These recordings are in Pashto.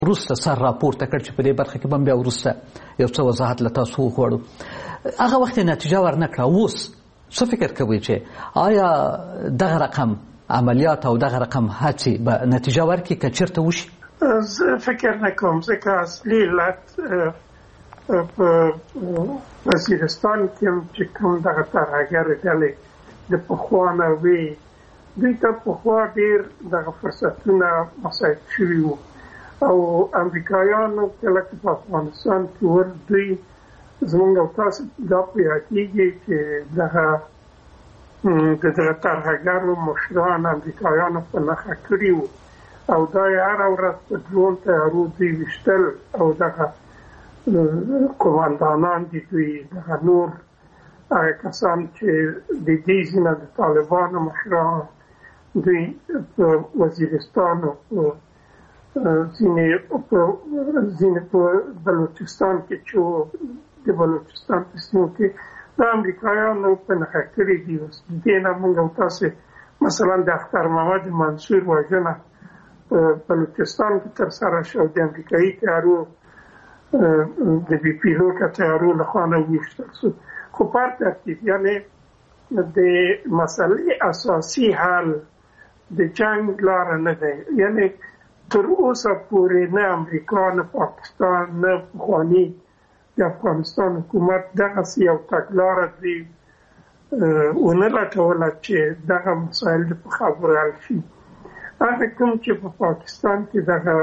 وروسته سر راپورته کړ چې په دې برخه کې به بیا وروسته یو څه وضاحت له تاسو وغواړو. هغه وخت یې نتیجه ورنه کړه. اوس څه فکر کوئ چې آیا دغه رقم عملیات او دغه رقم هڅې به نتیجه ورکړي که چېرته وشي؟ زه فکر نه کوم، ځکه اصلي علت په وزیرستان کې چې کوم دغه ترهګرې ډلې د پخوا نه وې، دوی ته پخوا ډېر دغه فرصتونه مساعد شوي وو او امریکایانو کله چې په افغانستان کې دوی زموږ او تاسو دا په یادېږي چې دغه ترهګرو مشران امریکایانو په نښه کړي وو او دا یې هره ورځ په ډرون طیارو دوی ویشتل او دغه قوماندانان دي دوی دغه نور هغه کسان چې د دې ځینې د طالبانو مشران دوی په وزیرستان او ځینې په بلوچستان کې چې د بلوچستان په سیمو کې د امریکایانو په نښه کړي دي. اوس د دې نه موږ او تاسې مثلا د اختر محمد منصور وژنه په بلوچستان کې ترسره شوه، د امریکایي طیارو د بي پیلوټه طیارو لخوا نه وویشتل شو. خو په هر ترتیب یعنې د مسلې اساسي حل د جنګ لاره نه دی، یعنې تر اوسه پورې نه امریکا نه پاکستان نه پخواني د افغانستان حکومت دغسې یو تګلاره دوی ونه لټوله چې دغه مسایل په خبرو حل شي. هغه کوم چې په پاکستان کې دغه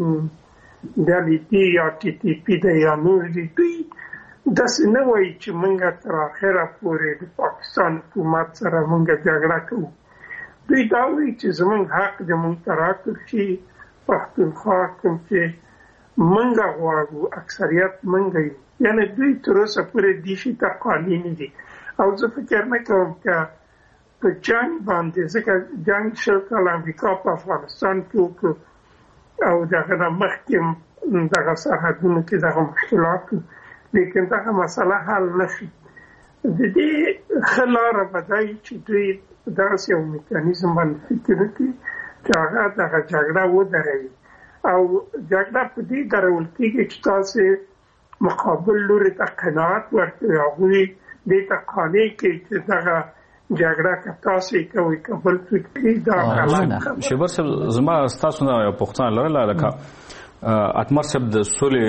ډلې دي یا ټي ټي پي دی یا نور دي، دوی داسې نه وایي چې موږ تر اخره پورې د پاکستان حکومت سره موږ جګړه کوو. دوی دا وایي چې زموږ حق د موږ ته راکړل شي، پښتونخوا کوم چې موږ غواړو اکثریت موږ یو، یعنې دوی تر اوسه پورې دې شي ته قانع نه دي. او زه فکر نه کوم که په جنګ باندې، ځکه جنګ 20 کاله امریکا په افغانستان کې وکړو او دغه نه مخکې دغه سرحدونو کې دغه مشکلات وو، لیکن دغه مسله حل نه شي. د دې ښه لاره به دا وي چې دوی دغسې یو میکانیزم باندې فکر وکړي چې هغه دغه جګړه ودروي او جګړه په دې درول کېږي چې تاسې مقابل لوري ته قناعت ورکړئ، هغوی دې ته قانع کړي چې دغه جګړه که تاسې کوئ که بل څوک کوي دا غلط. شیبر صاحب زما ستاسو نه یو پوښتنه لرله، لکه اتمر صاحب د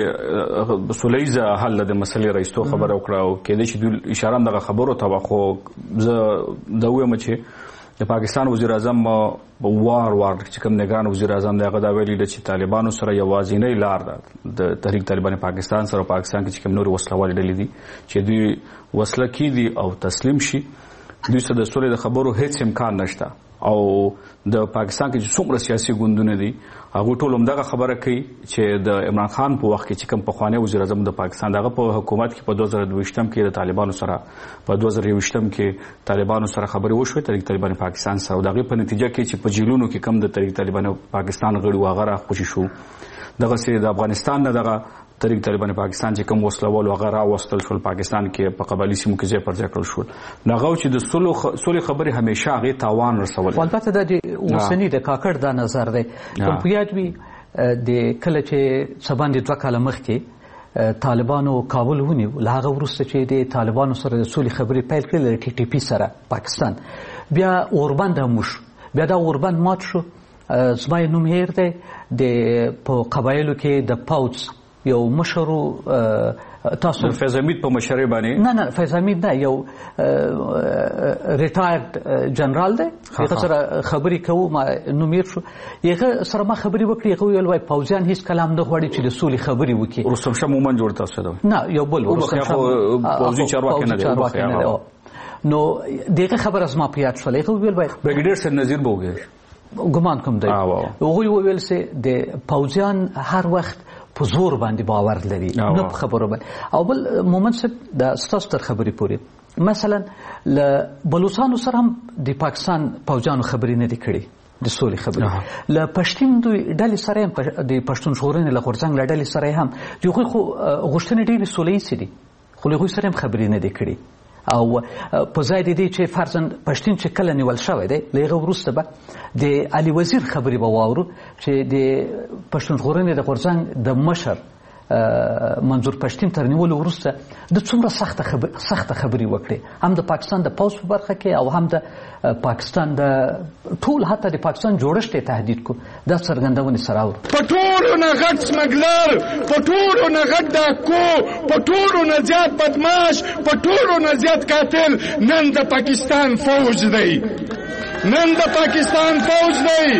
سولیزه حل د مسلې رئیستو خبره وکړه او کېدای شي دوی اشاره هم دغه خبرو ته وه، خو زه دا ووایم چې د پاکستان وزیر اعظم وار چې کوم نگران وزیر اعظم دی هغه دا ویلي ده چې طالبانو سره یوازینۍ لار ده د تحریک طالبان پاکستان سره، پاکستان کې چې کوم نورې وسله والې ډلې دي چې دوی وسله کېږدي او تسلیم شي، دوی سره د سولې د خبرو هیڅ امکان نشته. او د پاکستان کې چې څومره سیاسي ګوندونه دي هغوی ټول همدغه خبره کوي چې د عمران خان په وخت کې چې کوم پخوانی وزیر اعظم د پاکستان دغه په حکومت کې په 2022 کې د طالبانو سره، په 2021 کې طالبانو سره خبرې وشوې تحریک طالبان پاکستان سره، او دغه په نتیجه کې چې په جیلونو کې کم د تحریک طالبان پاکستان غړي و هغه راخوشي شو. دغسې د افغانستان نه دغه تحریک طالبان پاکستان چې کوم وسلوال هغه راوستل شول پاکستان کې په قبایلي سیمو کې ځای پر ځای کړل شول. نو هغه چې د سولې خبرې همیشه هغې تاوان رسول. البته دا د اوسني د کاکړ دا نظر دی. کوم په یاد وي د کله چې څه باندې 2 کاله مخکې طالبانو کابل ونیو، له هغه وروسته چې د طالبانو سره د سولې خبرې پیل کړې له ټي ټي پي سره پاکستان، بیا اوربند هم وشو، بیا دا اوربند مات شو. زما یې نوم هیر دی، د په قبایلو کې د پاوڅ یو مشرو تاسو فیض حمید په مشرۍ باندې نه فیض حمید نه، یو ریټایرډ جنرال دی، هغه سره خبرې کوو، ما نومیر شو، هغه سره ما خبرې وکړې، هغه ویل وایي پوځیان هیڅ کله هم نه غواړي چې د سولې خبرې وکړي. رستم شاه مومن جوړ تاسو ده نه یو بل رستم شاه پوځي چارواکي نه دی. نو دغه خبره زما په یاد شوله، هغه ویل وایي بریګیډیر سر نذیر بوګر ګمان کوم دی، هغوی وویل چې د پوځیان هر وخت په زور باندې باور لري نه په خبرو باندې. او بل مومن صاحب د ستاسو تر خبرې پورې مثلا له بلوچستان سره هم د پاکستان پوځیانو خبرې نه دي کړې د سولې خبرې، له پښتون ډلې سره هم د پښتون ژغورنې له غورځنګ له ډلې سره هم د هغوی خو غوښتنې ډېرې سوله ییزې دي، خو له هغوی سره هم خبرې نه دي کړې. او په ځای د دې چې فرضاً پښتون چې کله نیول شوی دی له هغه وروسته به د علي وزیر خبرې به واورو چې د پښتون ژغورنې د غورځنګ د مشر منظور پښتین تر نیولو وروسته د څومره سخته خبرې وکړې هم د پاکستان د پوځ په برخه کې او هم د پاکستان د ټول حتی د پاکستان جوړښت یې تهدید کو دا څرګندونې سره اورو په ټولو نه غټ سمګلر په ټولو نه غټ ډاکو په ټولو نه زیات بدماش په ټولو نه زیات قاتل نن د پاکستان فوج دی نن د پاکستان فوج دی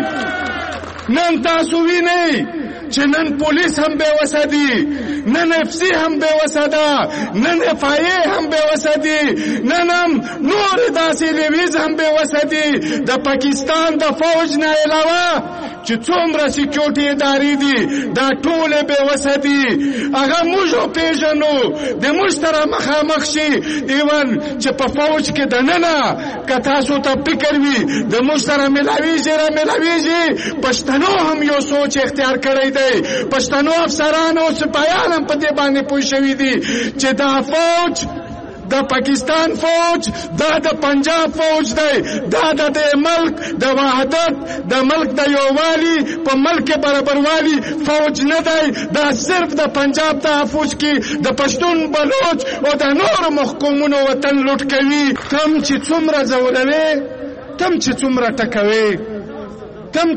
نن تاسو وینئ چې نن پولیس هم بېوسه دي نن اف سی هم بېوسه ده نن اف آی ای هم بېوسه دي نن هم نور داسې لیویز هم بېوسه دي د پاکستان د فوج نه علاوه چې څومره سیکیورټي ادارې دي دا ټولې بېوسه دي هغه موږ وپېژنو د موږ سره مخامخ شي ایون چې په فوج کې دننه که تاسو ته فکر وي د موږ سره ملاویږي رامیلاویږي پښتنو هم یو سوچ اختیار کړی دی پښتنو افسرانو او سپایان هم په دې باندې پوه شوي دي چې دا فوج د پاکستان فوج دا د پنجاب فوج دی دا د ملک د وحدت د ملک د یووالي په ملک برابروالي فوج نه دی دا صرف د پنجاب د فوج کې د پښتون بلوچ او د نورو محکومونو وطن لوټ کوي تم چې څومره ځولوي تم چې څومره ټکوي تم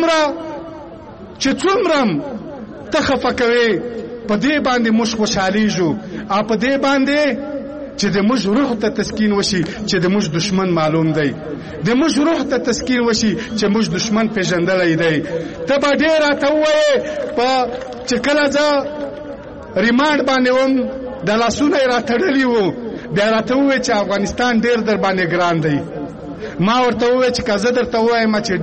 چې څومره ته خفه کوي په دې باندې موږ خوشحالیږو او په دې باندې چې د موږ روح ته تسکین وشي چې د موږ دشمن معلوم دی د موږ روح ته تسکین وشي چې موږ دشمن پیژندلی دی ته به ډېر راته ووایې په چې کله زه ریمانډ باندې وم د لاسونه یې راتړلي وو بیا راته ووایې چې افغانستان ډېر در باندې ګران دی ما ورته ووایې چې که زه درته ووایم چې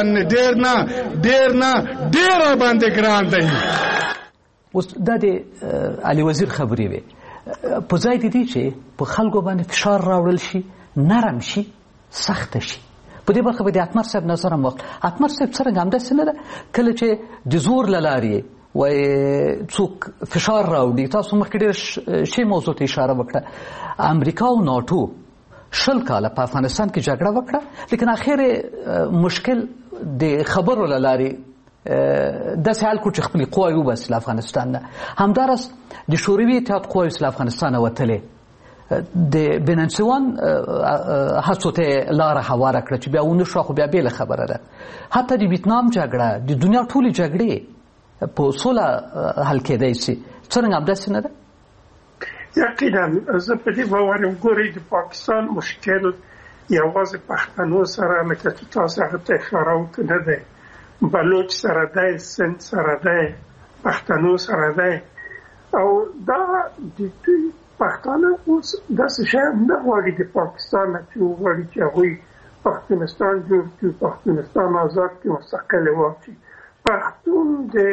ډېر باندې ګران دی اوس دا د علي وزیر خبرې وې په ځای د دې چې په خلکو باندې فشار راوړل شي نرم شي سخته شي په دې برخه به د اتمر صاحب نظر هم وکړ اتمر صاحب څرنګه همداسې نه ده کله چې د زور له لارې وایي څوک فشار راوړي تاسو مخکې ډېر شی موضوع ته اشاره وکړه امریکا او ناټو 20 کاله په افغانستان کې جګړه وکړه لیکن اخر مشکل د خبرو له لارې داسې حال کو چې خپلې قواوې وباسي له افغانستان نه همداراز د شوروي اتحاد قواوې له افغانستانه وتلې د بننسوان هڅو ته لاره هواره کړه چې بیا ونه شوه خو بیا بېله خبره ده حتی د ویتنام جګړه د دنیا ټولې جګړې په سوله حل کېدی شي څرنګه همداسې نه ده یقینا زه په دې باور یم ګورئ د پاکستان مشکل یوازې پښتنو سره لکه چې تاسو هغه ته اشاره وکړه نه دی بلوچ سره دی سند سره دی پښتنو سره دی او دا د دوی پښتانه اوس داسې شی نه غواړي د پاکستان نه چې وغواړي چې هغوی پښتونستان جوړ کړي پښتونستان آزاد کړي مستقل واچي پښتون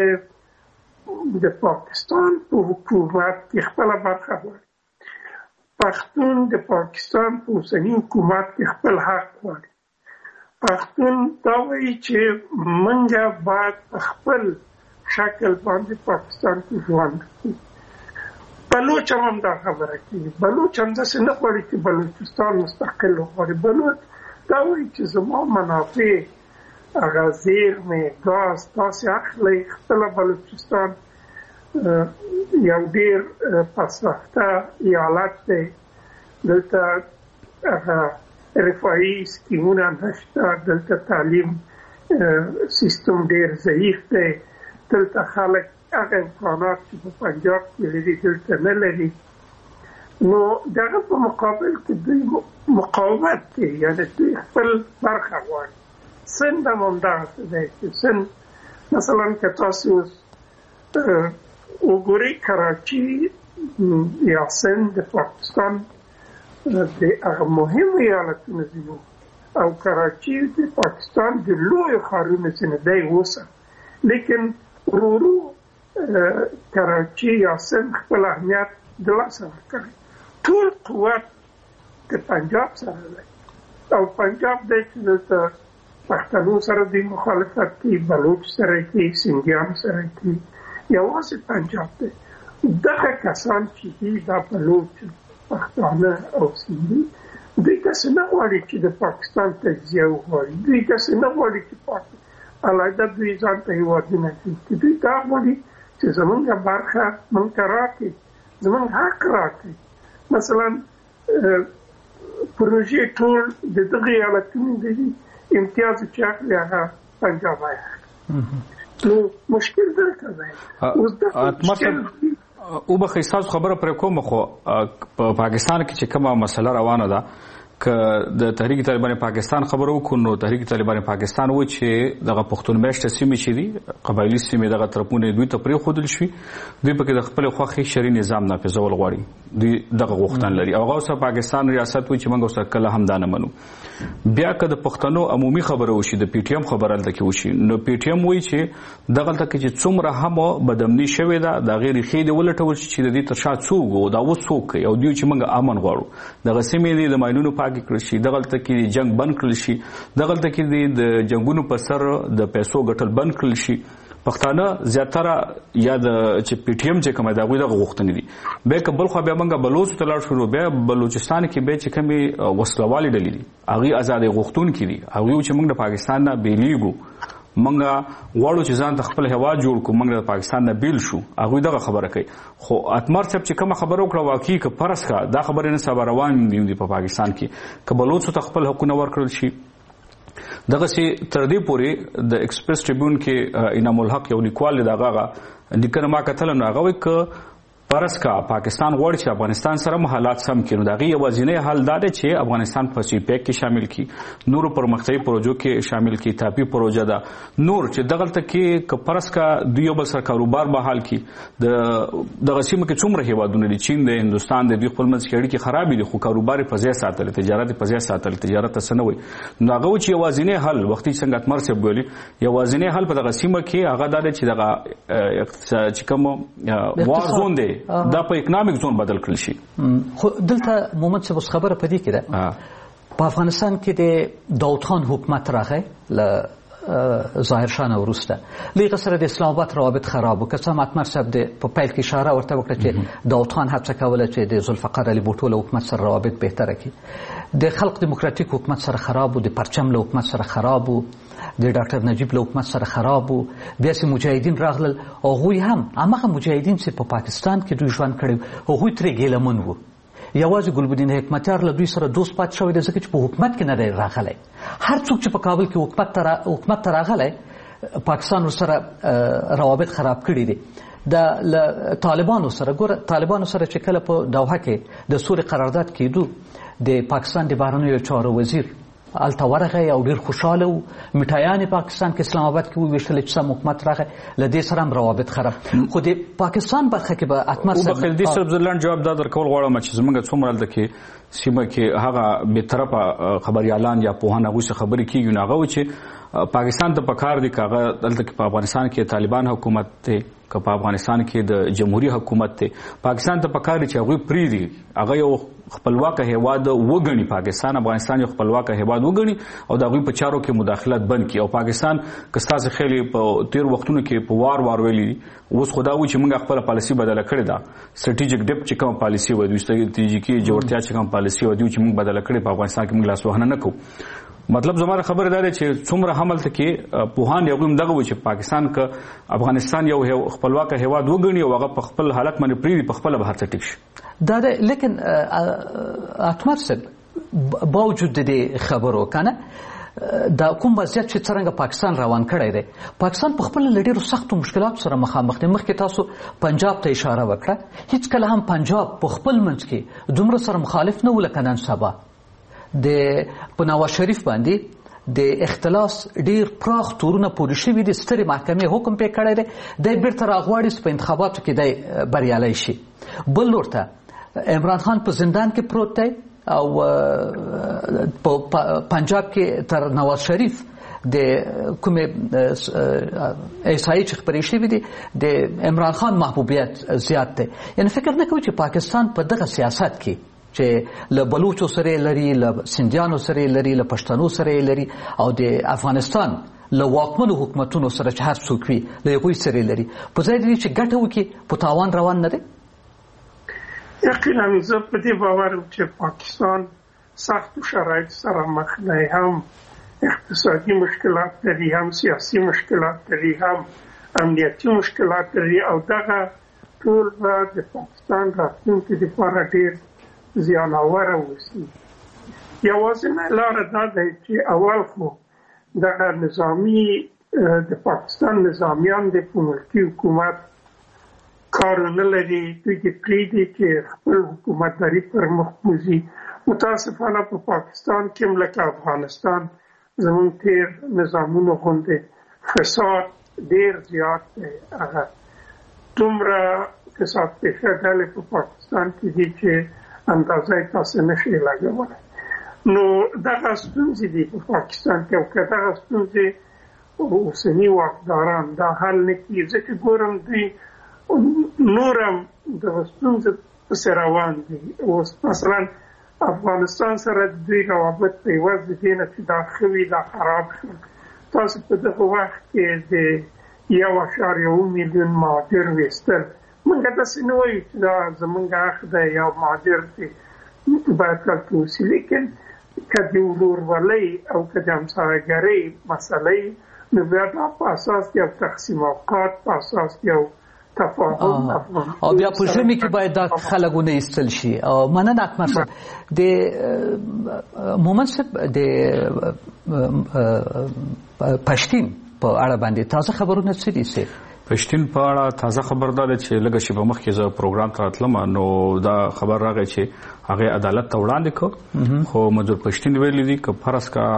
د پاکستان په حکومت کې خپله برخه غواړي پښتون د پاکستان په اوسني حکومت کې خپل حق غواړي پښتون دا وایي چې منګه باید په خپل شکل باندې پاکستان کې ژوند وکړي بلوچ هم دا خبره کوي بلوچ هم داسې نه غواړي چې بلوچستان مستقل وغواړي بلوچ دا وایي چې زما منافع هغه زیرمې ګاز تاسې اخلئ خپله بلوچستان یو ډېر پسرفته ایالت دی دلته هغه رفاهي سکیمونه نشته دلته تعلیم سیستم ډېر ضعیف دی دلته خلک هغه امکانات چې په پنجاب کې لري دلته نه لري نو دغه په مقابل کې دوی مقاومت کوي یعنې دوی خپل برخه غواړي سند هم همدغسې دی چې سند مثلا که تاسو اوس وګورئ کراچي یا سند د پاکستان د هغه مهم ایالتونه ځینې او کراچي د پاکستان د لویو ښارونو ځینې دی اوسه لیکن ورو کراچي یا سند خپل اهمیت د لاسه ورکړی ټول قوت د پنجاب سره دی او پنجاب دی چې دلته پښتنو سره دوی مخالفت کوي بلوچ سره کوي سندیان سره کوي یوازې پنجاب دی دغه کسان چې دي دا بلوچ پښتانه او سیندي دوی داسې نه غواړي چې د پاکستان تجزیه وغواړي، دوی داسې نه غواړي چې علاقه دوی ځان ته هېوادونه کړي، دوی دا غواړي چې زمونږ برخه موږ ته راکړي، زمونږ حق راکړي. مثلا پروژې ټول د دغه ایالتونو دي امتیاز چې اخلي هغه پنجاب ایالت. نو مشکل دلته دی. او به خیساس خبره پر کوم خو په پاکستان کې چې کومه مسله روانه ده که د تحریک طالبان پاکستان خبرو کو نو تحریک طالبان پاکستان و چې دغه پښتون میشت سیمې چې دي قبایلی سیمې دغه طرفونه دوی ته پرې خودل شي، دوی په کې د خپل خوخي شری نظام نافذول غواړي، دوی دغه غوښتن لري او هغه پاکستان ریاست و چې موږ سره کله هم دانه منو. بیا که د پښتنو عمومي خبره وشي د پی ټی ایم خبره لته وشي نو پی ټی ایم وایي چې دغه تل کې چې څومره هم بدامني شوې ده د غیر خېده ولټول شي چې د دې تر شا څوک دا و څوک او دوی چې موږ امن غواړو دغه سیمې د ماینونو پاکي کړی شي، دغه تل کې جنگ بند کړل شي، دغه تل کې د جنگونو په سر د پیسو ګټل بند کړل شي. پښتانه زیاتره یا د چې پی ټی ایم چې کومه دا غوښتنې دي به کبل خو بیا موږ بلوچ تلل شروع بیا بلوچستان کې به چې کومي وسلوالي ډلې دي هغه آزادې غوښتون کې دي هغه چې موږ د پاکستان نه بیلیګو موږ غواړو چې ځان ته خپل هوا جوړ کو، موږ د پاکستان نه بیل شو، هغه دغه خبره کوي. خو اتمر صاحب چې کومه خبره وکړه واقعي که پرس کا دا خبره نه سبا روان دي په پاکستان کې کبلوچ ته خپل حقونه ورکړل شي. دغه سي تر دې پورې د ایکسپریس ټریبیون کې انعام الحق یو لیکوال دغه لیکنه ما کتل نو هغه وک پرس کا پاکستان غواړي چې افغانستان سره حالات سم کړي، دغه یوازینی حل دا دی چې افغانستان په سی پیک کې شامل کړي، نور پرمختیایي پروژو کې شامل کړي، تاپی پروژه ده نور چې دغه تکي ک پرس کا دوی بل سر کاروبار به حل کړي. دغه سیمه کې څومره هیوادونه دي چین د هندستان د دوی خپل منځ کې اړیکې خرابې دي خو کاروبار په ځای ساتل، تجارت په ځای ساتل، تجارت سنوي نو هغه چې یوازینی حل وختي څنګه اتمر څه بولی یوازینی حل په دغه سیمه کې هغه دا دی چې دغه چې کوم وار زون دی دا په اکونومیک زون بدل کړل شي. خو دلته مومند څه خبره پدې کې ده په افغانستان کې د داود خان حکومت راغی ل ظاهر شاه وروسته لږ سره د اسلام آباد روابط خراب وکړ. سم اتمر صاحب د په پیل کې اشاره ورته وکړه چې داود خان هڅه کوله چې د ذوالفقار علي بوټو له حکومت سره روابط بهتره کړي، د خلق دیموکراتیک حکومت سره خراب و، د پرچم له حکومت سره خراب و، د ډاکټر نجیب له حکومت سره خراب و، بیا چې مجاهدین راغلل او هغوی هم هغه مجاهدین چې په پاکستان کې دوی ژوند کړی هغوی ترې ګیلمن وو. یوازې ګلبدین حکمتیار له دوی سره دوست پات شوی دی ځکه چې په حکومت کې نه دی راغلی. هر څوک چې په کابل کې حکومت ته راغلی پاکستان سره روابط خراب کړي دي. د طالبانو سره ګوره طالبانو سره چې کله په دوحه کې د سولې قرارداد کېدو د پاکستان د بهرنیو چارو وزیر الته ورغی او ډیر خوشاله و، مټایان پاکستان کې اسلام آباد کې ویشتل چې سم حکومت راغی لدې سره هم روابط خراب. خو د پاکستان برخه کې به اتمر صاحب او بخیل دي صاحب زلان جواب دا درکول غواړم چې زمونږ څومره د کې سیمه کې هغه به طرفه خبريالان یا پوهان هغه څه خبرې کیږي نه هغه چې پاکستان ته پکار دي کاغه دلته په افغانستان کې طالبان حکومت ته که په افغانستان کې د جمهوریت حکومت ته پاکستان ته پکار دي چې هغه پری دي هغه یو خپلواک هیواد وګڼي، پاکستان افغانستان یو خپلواک هیواد وګڼي او د هغه په چارو کې مداخلت بند کړي. او پاکستان کستاسه خېلې په تیر وختونو کې په وار ویلي اوس خدا و چې موږ خپل پالیسی بدله کړې ده، سټریټیجیک ډیپ چې کوم پالیسی و دوی ستراتیژیکي جوړتیا چې کوم پالیسی و دوی چې موږ بدله کړې په افغانستان کې موږ لاس وهنه نه کوو. مطلب زموږ خبره ده چې څومره حمل ته کې پوهان یو هم دغه و چې پاکستان ک افغانستان یو خپلواک هیواد وګڼي او هغه په خپل حالت باندې پری په خپل بهر ته ټیک شي. دا لیکن اتمر صاحب باوجود د خبرو کنه دا کوم وضعیت چې څنګه پاکستان روان کړی دی پاکستان په خپل لډیرو سختو مشکلاتو سره مخامخ دی. مخکې تاسو پنجاب ته اشاره وکړه، هیڅ کله هم پنجاب په خپل منځ کې دومره سره مخالف نه و لکه نن سبا. د په نواز شریف باندې د اختلاس ډیر پراخ تورونه پورې شوي دي، سترې محکمې حکم پې کړی دی دی بیرته راغواړي په انتخاباتو کې دی بریالی شي. بل لور ته عمران خان په زندان کې پروت دی او په پنجاب کې تر نواز شریف د کومې ایسایی چې خبرې شوي دي د عمران خان محبوبیت زیات دی. یعنی فکر نه کوي چې پاکستان په دغه سیاست کې چې له بلوچو سره لري، له سندیانو سره لري، له پښتنو سره لري او د افغانستان له واکمنو حکومتونو سره چې هر څوک وي له هغوی سره لري، په ځای دی چې ګټه وکړي په تاوان روان نه دی. یقینا زه په دې باور یم چې پاکستان سختو شرایطو سره مخ دی، هم اقتصادي مشکلات لري، هم سیاسي مشکلات لري، هم امنیتي مشکلات لري او دغه ټول به د پاکستان راتلونکي لپاره ډېر زیاناوره اوسي. یوازینۍ لاره دا دی چې اول خو دغه نظامي د پاکستان نظامیان د په ملکي حکومت کار نه لري، دوی دې پرېږدي چې خپل حکومتداري پر مخ بوځي. متاسفانه په پاکستان کې هم لکه افغانستان زموږ تېر نظامونو غوندې فساد ډېر زیات دی. هغه دومره فساد پېښه ډلې په پاکستان کې دي چې اندازه یې تاسو نشئ لګولی. نو دغه ستونزې دي په پاکستان کې، او که دغه ستونزې اوسني واکداران دا حل نه کړي، ځکه ګورم دوی نورم د ستونزو پسې روان دي. اوس مثلا افغانستان سره د دوی روابط په عوض د دې نه چې دا ښه وي دا خراب شول. تاسو په دغه وخت کې د 1.7 میلیون مهاجر ویستل، موږ داسې نه وایو چې دا زموږ حق دی یا مهاجر چې باید هلته اوسي، لیکن که د ورورولۍ او که د همسایهګرۍ مسله نو بیا دا په اساس یو تقسیم اوقات، په اساس یو تفاهم او بیا په ژمي کې باید دا خلک ونه ایستل شي. او مننه اکمل صاحب. د مومن صاحب د پښتين په اړه باندې تازه خبرونه څه دي؟ پښتين په اړه تازه خبر ده چې لږ شی په مخ کې زه پروګرام ته راتلم نو دا خبر راغی چې هغه عدالت ته وړاندې کو، خو منظور پښتين ویلي دي که فرض کا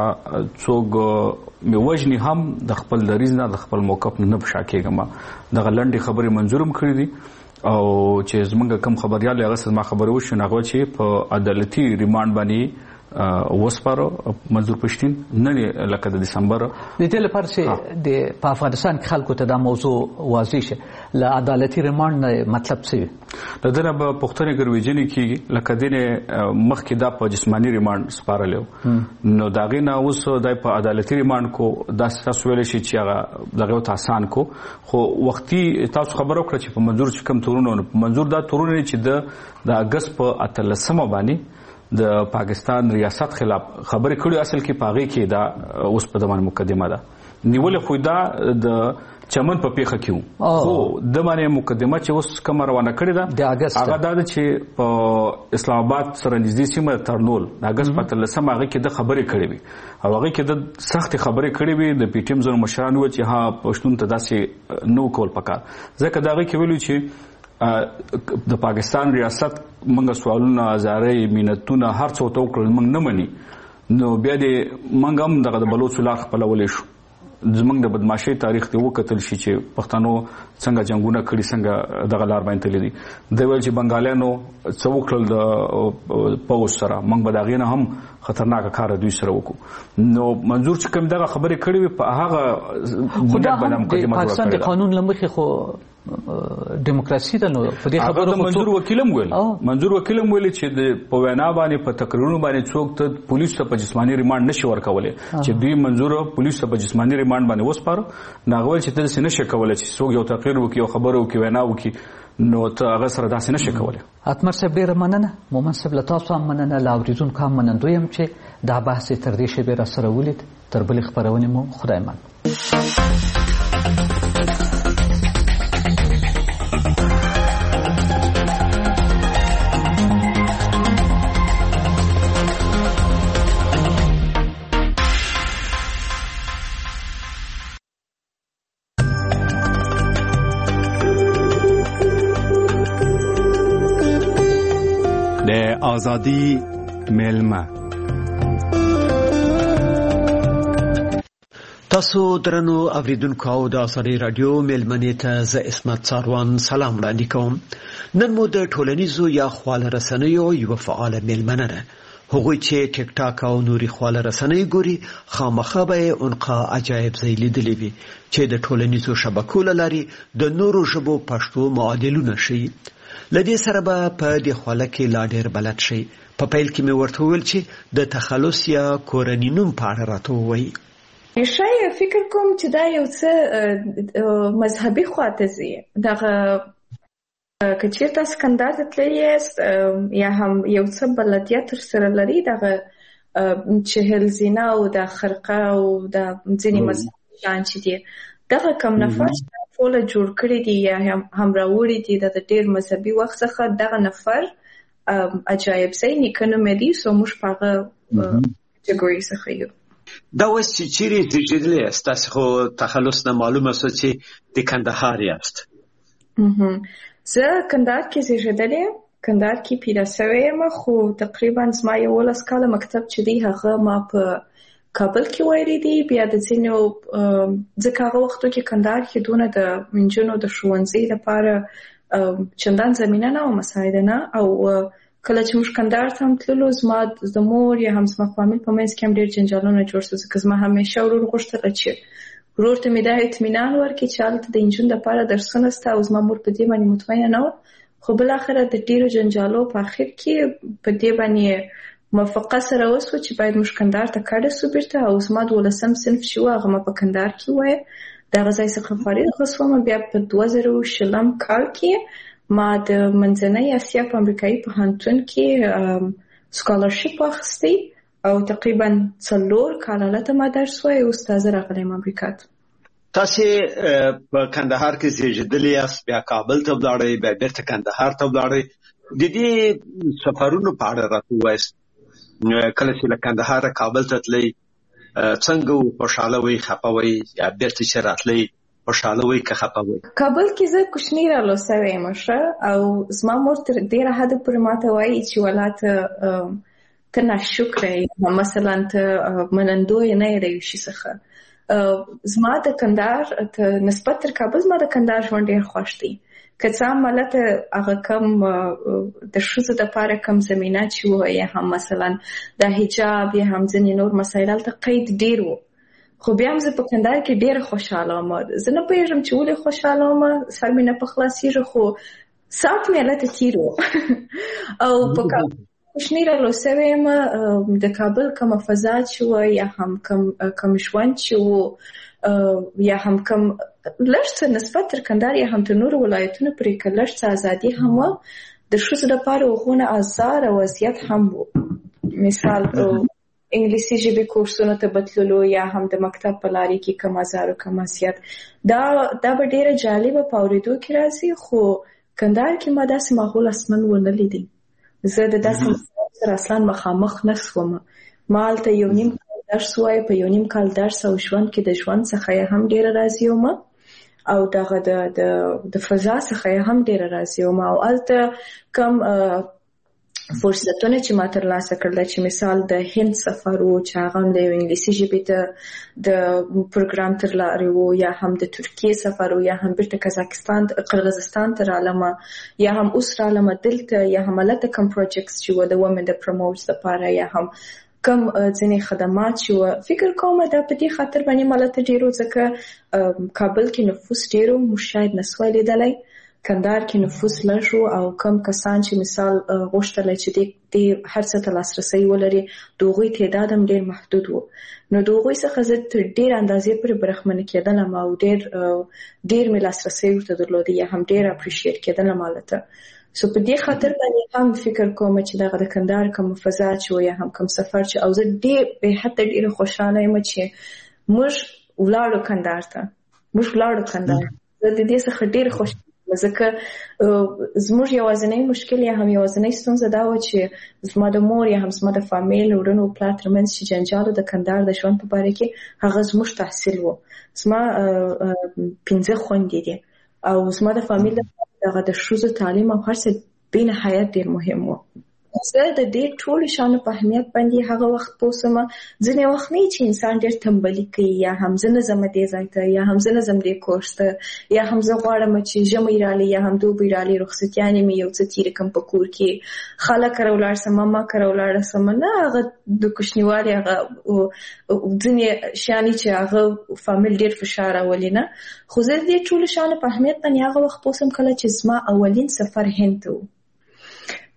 څوک میوجنی هم د خپل دریز نه د خپل موقف نه بشا کېږم. دغه لنډي خبرې منظورم کړې دي او چې زمونږ کم خبريال هغه څه ما خبرو شو هغه چې په عدالتي ریماند باندې وسپارو منظور پښتين نه لکه د دسمبر د دې لپاره چې د په افغانستان کې خلکو ته دا موضوع واضح شي. له عدالتي ریماند مطلب څه وي؟ د دې نه به پښتني ګرويجنې کیږي لکه دینه مخکې دا په جسمانی ریماند سپارلو نو دا غینه اوس د په عدالتي ریماند کو دا تاسو ویل شي چې هغه دغه ته آسان کو، خو وختي تاسو خبرو کړ چې په منظور چې کم تورونه منظور دا تورونه چې د اگست په 13 باندې د پاکستان ریاست خلاف خبرې کړې، اصل کې پاغي کې دا اوس په دمن مقدمه ده نیول، خو دا د چمن په پیخه کېو، خو د باندې مقدمه چې اوس کوم روانه کړې ده هغه دا چې په اسلام آباد سره نږدې سیمه ترنول د اگست په 13 هغه کې د خبرې کړې وي او هغه کې د سخت خبرې کړې وي. د پی ټی ایم زونو مشرانو چې ها پښتون ته داسې نو کول پکار، ځکه دا هغه کې ویلو چې د پاکستان ریاست منګه سوالونه زارې مینتونه هر څه تو کړل منګ نه مني، نو بیا دې منګ هم دغه د بلوچ لار خپلولې شو. زمنګ د بدمعشي تاریخ دی وکتل شي چې پښتنو څنګه جنگونه کړي، څنګه دغه لار باندې تللی دي. د ویل چې بنگالیانو څوکل د پوس سره منګ بداغینه هم خطرناک کار دوی سره وکړو. نو منظور چې کوم دغه خبرې کړې وي په هغه بنیاد باندې مقدمه جوړه کړې. پاکستان د قانون لمخې خو دیموکراسي ده، نو په دې خبرو منظور وکیلم ویل چې د په وینا باندې په تقریرونو باندې څوک ته پولیس ته په جسمانی ریماند نشي ورکولای، چې دوی منظور پولیس ته په جسمانی ریماند باندې وسپارو ناغول چې تاسو نشي کولای چې څوک یو تقریر وکي او خبرو وکي وینا وکي نو ته هغه سره داسې نشي کولای. اتمر صاحب ډیره مننه. مومن صاحب له تاسو هم مننه، لا اوریدونکو هم منندوی یم چې دا بحث تر دې شی به را سره ولید. تر بلې خبرونه مو خدای مان. آزادی میلمه تاسو درنو اوریدونکو او د آزادی رادیو میلمنې ته زه اسمت څاروان سلام وړاندې کوم. نن مو د ټولنیزو یا خواله رسنیو یو فعال میلمنه ده. هغوی چې ټیک ټاک او نوري خواله رسنۍ ګوري خامخا به اونقا عجایب ځای لیدلی وي چې د ټولنیزو شبکو له لارې د نورو ژبو پښتو معادلونه شي. لدې سره به په دې خواله کې لا ډېر بلد شي. په پیل کې مې ورته وویل چې د تخلص یا کورني نوم په اړه راته ووایي. ښایي فکر کوم چې دا یو څه مذهبي خواته ځي. دغه که چېرته کندهار ته تللي یاست یا هم یو څه بلدیت ترسره لري دغه چهل زینه او د خرقه او د ځینې مذهبي شیان چې دي دغه کم نفر چې ټوله جوړ کړي دي یا هم راوړي دي د ډېر مذهبي وخت څخه دغه نفر عجایب ځای نیکه نومی دی سو موږ په هغه کټګوري څخه یو. دا اوس چې چیرې زېږېدلي یاست تاسې خو تخلص نه معلومه شوه چې د کندهار یاست. زه کندهار کې زېږېدلې یم، کندهار کې پیدا شوې یم، خو تقریبا زما 11 کاله مکتب چې دی هغه ما په کابل کې ویلی دی. بیا د ځینو ځکه هغه وختو کې کندهار کې دونه د نجونو د ښوونځي لپاره چندان زمینه نه وه مساعده نه، او کله چې موږ کندهار ته هم تللو زما د مور یا هم زما فامیل په منځ کې هم ډېر جنجالونه جوړ شو، ځکه زما همیشه ورور غوښتله چې ورور ته مې دا اطمینان ورکړي چې هلته د نجونو لپاره درسونه شته، او زما مور په دې باندې مطمئنه نه وه. خو بالاخره د ډېرو جنجالو په اخر کې په دې باندې موافقه سره وسوه چې باید موږ کندهار ته کډه سو بیرته، او زما 12م صنف چې و هغه ما په کندهار کې ووایه. د هغه ځای څخه فارغ شوم. بیا په 2020 کال کې ما د منځنۍ اسیا په امریکایي پوهنتون کې سکالرشپ واخیستی او تقریبا 4 کاله هلته ما درس وایه. اوس تازه راغلی یم امریکا ته. تاسې په کندهار کې زېږېدلي یاست، بیا کابل ته ولاړئ، بیا بېرته کندهار ته ولاړئ. د دې سفرونو په اړه راته ووایاست. کله چې له کندهاره کابل ته تلئ څنګه و؟ خوشحاله وئ، خفه وئ، یا بېرته چې راتلئ خوشحاله وئ که خفه وئ؟ کابل کې زه کوچنۍ رالوسوې یم ښه، او زما مور تر ډېره حده پورې ماته وایي چې ولا ته ناشکره یې، مثلا ته منندویه نه یې د یو شي څخه. زما د کندهار نسبت تر کابل زما د کندهار ژوند ډېر خوښ دی. که څه هم هلته هغه کم د ښځو دپاره کم زمینه چې وه، یا هم مثلا د حجاب یا هم ځینې نور مسایل هلته قید ډېر و، خو بیا هم زه په کندهار کې ډېره خوشحاله وم. زه نه پوهېږم چې ولې خوشحاله وم، سر مې نه په خلاصېږي، خو ساعت مې هلته تېر و. او په کابل کوچنۍ رالوسوې یم. د کابل کومه فضا چې وه یا هم کم ژوند چې و یا هم کم لږ څه نسبت تر کندهار یا هم تر نورو ولایتونو پورې که لږ څه ازادي هم وه، د ښځو دپاره هغونه آزار او اذیت هم و. مثال انګلیسي ژبې کورسونو ته بتللو یا هم د مکتب په لارې کې کم آزار او کم اذیت، دا به ډېره جالبه په اورېدو کې راځي. خو کندهار کې ما داسې ماحول اصلاً ونه لیدی. زه د داسې مسایلو سره اصلاً مخامخ نه شوم. ما هلته 1.5 کال درس وایه، په 1.5 کال درس او ژوند کې د ژوند څخه یې هم ډېره راضي وم، او دغه د فضا څخه یې هم ډېره راضي وم. او هلته کم فرصتونه چې ما ترلاسه کړل، چې مثال د هند سفر و چې هغه هم د یو انګلیسي ژبې ته د پروګرام تر لارې و، یا هم د ترکیې سفر و، یا هم بیرته قرغیزستان ته رالمه، یا هم اوس رالمه دلته، یا هم هلته کم پروجیکټس چې و د ومن د پروموټس لپاره، یا هم کم ځینې خدمات چې و. فکر کوم دا په دې خاطر باندې ما هلته ډېر و ځکه کابل کې نفوس ډېر و، موږ شاید نسوای لیدلی. کندهار کې نفوس لږ و، او کم کسان چې مثال غوښتلی چې دې هر څه ته لاسرسی ولري د هغوی تعداد هم ډېر محدود و. نو د هغوی څخه زه تر ډېر اندازې پورې برخمنه کېدلم، او ډېر مې لاسرسی ورته درلودی، یا هم ډېر اپریشیټ کېدلم هلته. سو په دې خاطر باندې هم فکر کوم چې دغه د کندهار کوم فضا چې و یا هم کوم سفر چې، او زه ډېر به حتی ډېره خوشحاله یم چې موږ ولاړو کندهار ته. زه د دې څخه ډېره خوشحاله ځکه زموږ یوازینی مشکل یا هم یوازینی ستونزه دا و چې زما د مور یا هم زما د فامیل ورونو پلار ترمنځ چې جنجال د کندهار د ژوند په باره کې، هغه زموږ تحصیل و. زما 15 خویندې دي، او زما د فامیل دغه د ښځو تعلیم او هر څه بې نهایت ډېر مهم و. زه د دې ټولو شیانو په اهمیت باندې هغه وخت پوه شوم. ځینې وخت نه چې انسان ډېر تنبلي کوي، یا هم زه نه ځم دې ځای ته، یا هم زه نه ځم دې کورس ته، یا هم زه غواړم چې ژمی رالي یا هم دوبی رالي، رخصتیانې مې یو څه تېرې کړم په کور کې، خاله کره ولاړ شم، ماما کره ولاړه شم. نه، هغه د کوچنیوالي هغه ځینې شیانې چې هغه فامیل ډېر فشار راولي نه. خو زه د دې ټولو شیانو په اهمیت باندې هغه وخت پوه شوم کله چې زما اولین سفر هند ته و.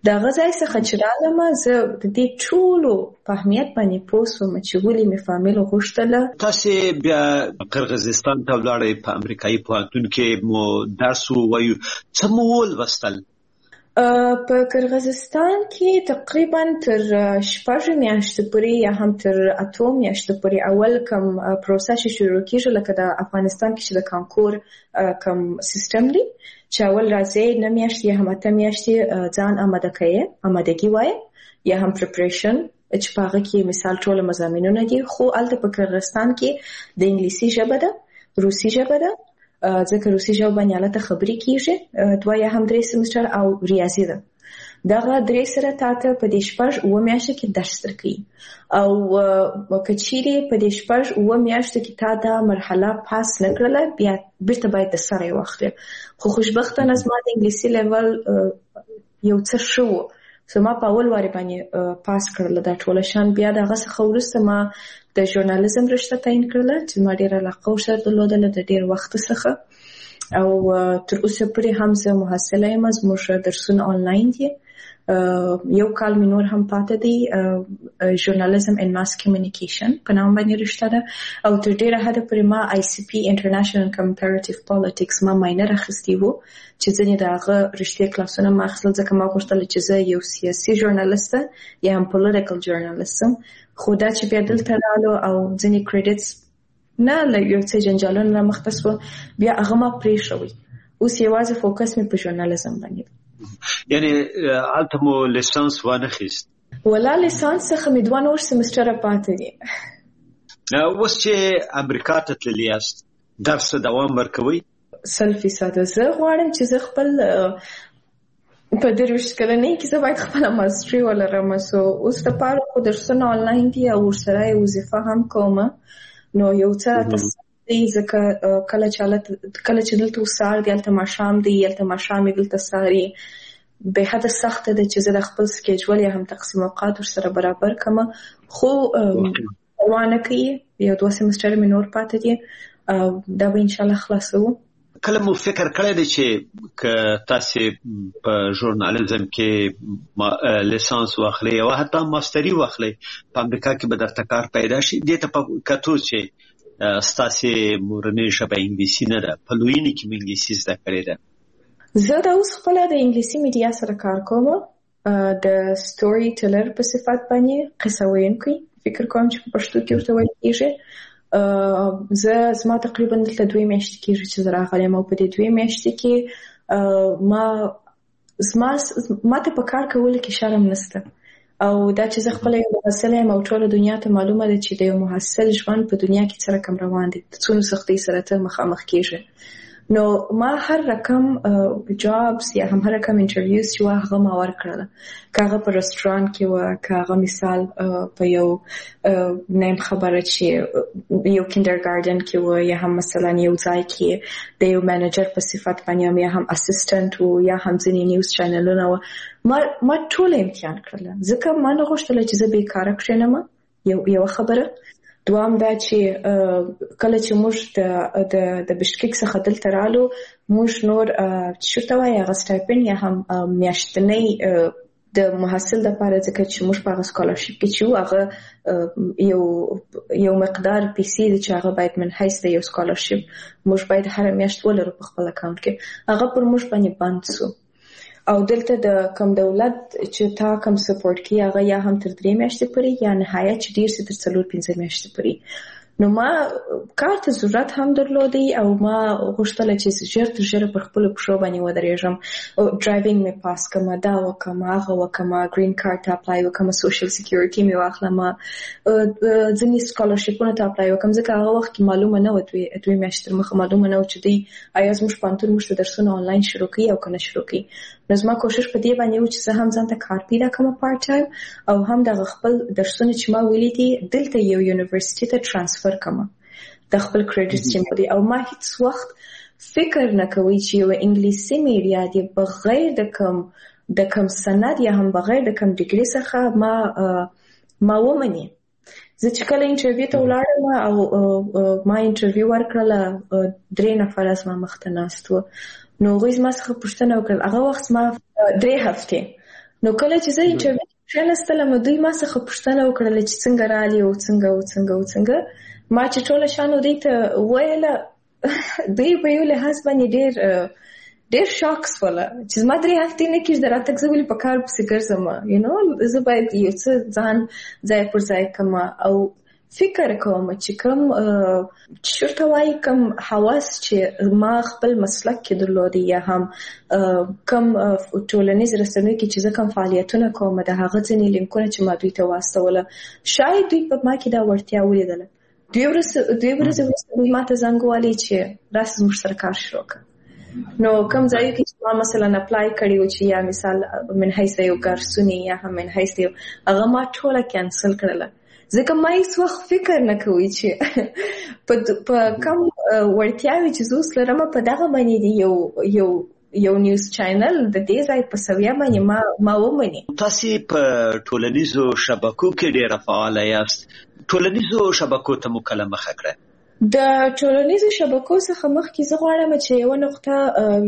د غځای څخه چې رالم زه د دې ټولو په اهمیت باندې پوه شوم چې ولې مې فامیل غوښتله. تاسو بیا قرغیزستان ته ولاړئ، په امریکایي پوهنتون کې مو درس ووایو، څه مو ولوستل؟ په قرغیزستان کې تقریبا تر 6 میاشتې پورې یا هم تر 8 میاشتې پورې اول کوم پروسه چې شروع کیږي لکه د افغانستان کې چې د کانکور کوم سیستم دی چې اول راځي 9 میاشتې یا هم 8 میاشتې ځان آماده کوي، آمادګي وایي یا هم پریپریشن چې په هغه کې مثال ټول مضامینونه دي. خو الته په قرغیزستان کې د انګلیسي ژبه ده، روسي ژبه ده، ځکه روسي ژبه باندې الته خبرې کیږي، 2 یا هم 3 سمستر او ریاضي ده. دغه 3 سره تاته په دې 6 میاشتې کې درس درکوي او کچېرې په دې 6 میاشتې کې تا دا مرحله پاس نکړله بیا بیرته باید د سره واخلې. خو خوشبختانه زما د انګلیسي لیول یو څه شو، زما په اول واري باندې پاس کړل دا ټول شان. بیا دغه څخه وروسته ما د ژورنالیزم رشته تعین کړله چې ما ډېره علاقه ورسره درلودله د ډېر وخت څخه او تر اوسه پورې هم زه محصله یم. زموږ درسونه آنلاین دي، یو کال مې نور هم پاته دی، ژورنالیزم ان ماس کمیونیکیشن په نام باندې رشته ده او تر ډېره حده پورې ما ICP انټرنیشنل کمپیریټیو پالیټکس ما ماینر اخیستی وو چې ځینې د هغه رشتې کلاسونه ما اخیستل ځکه ما غوښتل چې زه یو سیاسي ژورنالیست یا هم پولیټیکل ژورنالیست یم. خو دا چې بیا دلته رالو او ځینې کریډټس نه له یو څه جنجالونو رامخته سوه بیا هغه ما پرېښوي. اوس یوازې فوکس مې په ژورنالیزم باندې. یعنی هلته مو لیسانس وانخیست؟ ولا لیسانس څخه مې 2 نور سمستره پاتې دي. اوس چې امریکا ته تللي یاست درس دوام ورکوئ؟ 100% زه غواړم چې زه خپل په 23 کلنۍ کې زه باید خپله ماستري ولرم. اوس دپاره خو درسونه آنلاین دي او ورسره یې وظیفه هم کومه، نو یو څه تسهیل دی ځکه کله چې دلته سهار دی هلته ماښام دی، هلته ماښام یې دلته سهار یې به حده سخته ده چې زه د خپل سکیجول یا هم تقسیم اوقات ورسره برابر کړم. خو پروا نه کوي، یو 2 سمستره مې نور پاتې دي، دا به انشاءالله خلاصوو. کله مو فکر کړی دی چې که تاسو په ژورنالیزم کې لیسانس واخلئ او حتی ماستري واخلئ په امریکا کې به درته کار پیدا شي؟ دې ته په کتو چې ستاسو مورنۍ ژبه انګلیسي نه ده، په لویینې کې مو انګلیسي زده کړې ده. زه دا اوس خپله د انګلیسي میډیا سره کار کوم، د سټوري ټیلر په صفت باندې قصه ویونکی فکر کوم چې په پښتو کې ورته ویل کېږي. زما تقریبا دلته 2 میاشتې کېږي چې زه راغلی یم او په دې 2 میاشتې کې ما ته په کار کولو کې شرم نشته او دا چې زه خپله یو محصله یم او ټوله دنیا ته معلومه ده چې د یو محصل ژوند په دنیا کې څه رقم روان دی، د څومره سختۍ سره ته مخامخ کېږي. نو ما هر رقم جابس یا هم هر رقم انټرویوز چې وه هغه ما ورکړله، که هغه په رستورانت کې وه، که هغه مثال په یو نیم خبره چې یو کینډرګارډن کې وه، یا هم مثلا یو ځای کې د یو مینیجر په صفت باندې یا هم اسسټنټ وو، یا هم ځینې نیوز چینلونه وه. ما ټوله امتحان کړله ځکه ما نه غوښتله چې زه بیکاره کښېنم. یو خبره دوام دا چې کله چې موږ د بشکیک څخه دلته رالو موږ نور چې ته وایي هغه سټایپنډ یا هم میاشتنۍ د محصل دپاره ځکه چې موږ په هغه سکالرشپ کې چې وو هغه یو مقدار پیسې دی چې هغه باید من حیث د یو سکالرشپ موږ باید هره میاشت ولرو په خپل اکاونټ کې، هغه پر موږ باندې بند سو. او دلته د کم دولت چې تا کم سپورټ کوي هغه یا هم تر 3 میاشتې پورې یا نهایت چې ډېر سي تر 4-5 میاشتې پورې. نو ما کار ته ضرورت هم درلودی او ما غوښتله چې ژر تر ژره پر خپلو پښو باندې ودرېږم. ډرایوینګ مې پاس کړمه، دا وکړمه، هغه وکړمه، ګرین کارت ته اپلای وکړمه، سوشل سیکیورټي مې واخلمه، ځینې سکالرشپونو ته اپلای وکړم ځکه هغه وخت کې معلومه نه وه، 2 میاشتې تر مخه معلومه نه وه چې دوی آیا زموږ پوهنتون موږ ته درسونه آنلاین شروع کوي او که نه شروع کوي. نو زما کوشش په دې باندې و چې زه هم ځان ته کار پیدا کړم پارت ټایم او هم دغه خپل درسونه چې ما ویلي دي دلته یو یونیورسټي ته ټرانسفر کړم د خپل کریډټس چې مو دي. او ما هیڅ وخت فکر نه کوي چې یو انګلیسي میډیا دی بغیر د کم سند یا هم بغیر د کم ډیګري څخه ما ومني. زه چې کله انټرویو ته ولاړم او ما انټرویو ورکړله 3 نفر زما مخ ته ناست وو، نو هغوی زما څخه پوښتنه وکړل. هغه وخت ما 3 هفتې نو کله چې زه انټرویو کښېناستلم دوی ما څخه پوښتنه وکړله چې څنګه رالي او څنګه ما چې ټوله شانو دوی ته ویله دوی په یو لحاظ باندې ډېر شاک سوله چې زما 3 هفتې نه کېږي د راتګ زه ولې په کار پسې ګرځم زه باید یو څه ځان ځای پر ځای کړم او فکر کوم چې کوم چېرته وایي کوم حواس چې ما خپل مسلک کې درلودي یا هم کوم ټولنیز رسنیو کې چې زه کوم فعالیتونه کوم د هغه ځینې لینکونه چې ما دوی ته واستوله شاید دوی په ما کې دا وړتیا ولیدله دوی ورځې وروسته دوی ما ته زنګ ووهلی چې راسه زموږ سره کار شروع کړه نو کوم ځای کې چې ما مثلا اپلای کړی و چې یا مثال من حیث یو ګارسونی یا هم من حیث یو هغه ما ټوله کینسل کړله ځکه ما هیڅ وخت فکر نه کوي چې په کوم وړتیاوې چې زه اوس لرم په دغه باندې یو نیوز چینل د دې ځای په سویه باندې ما ومني. تاسې په ټولنیزو شبکو کې ډېره فعاله یاست. ټولنیزو شبکو ته مو کله مخه کړه؟ د ټولنیزو شبکو څخه مخکې زه غواړم چې یوه نقطه